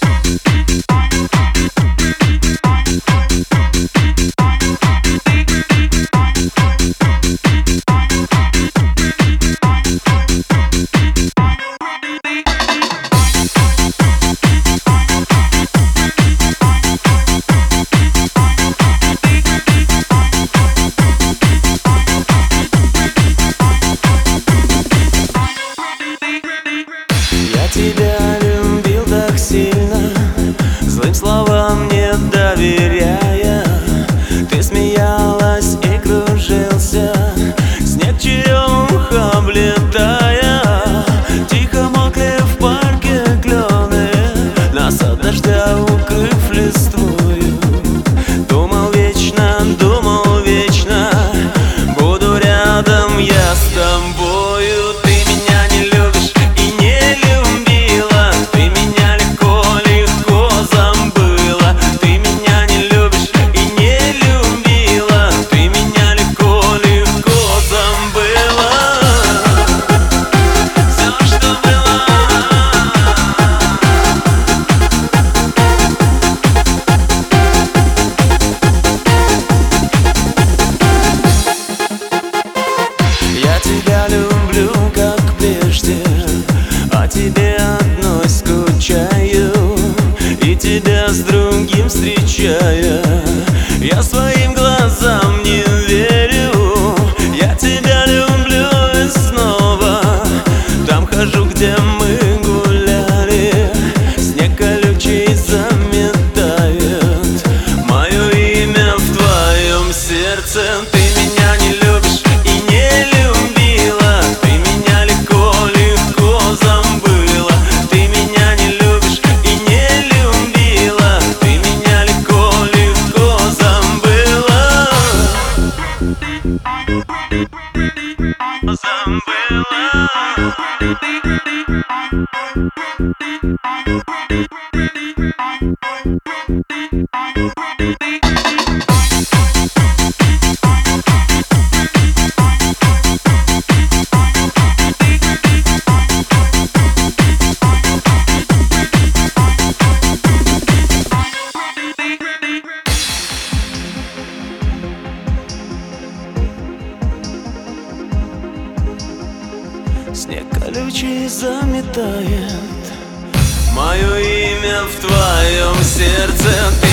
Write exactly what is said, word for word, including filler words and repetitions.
Тебя любил так сильно, злым словам не доверяя. Ты смеялась и кружился, снег черемух облетая. Тихо мокли в парке клены, нас от дождя укрыв листвою. Думал вечно, думал вечно, буду рядом я с тобою. Ты меня не любишь и не любишь, ты меня легко-легко забыла. Ты меня не любишь и не любила, ты меня легко-легко забыла. Все, что было. Я тебя люблю, как прежде, о тебе одной скучаю, и тебя с другим встречая, я своим глазам не верю. Я тебя люблю и снова там хожу, где мы гуляли. Снег колючий заметает мое имя в твоем сердце. Ты меня не любишь и не любила, ты меня легко-легко забыла. Ты меня не любишь и не любила, ты меня легко-легко забыла. Снег колючий заметает мое имя в твоем сердце.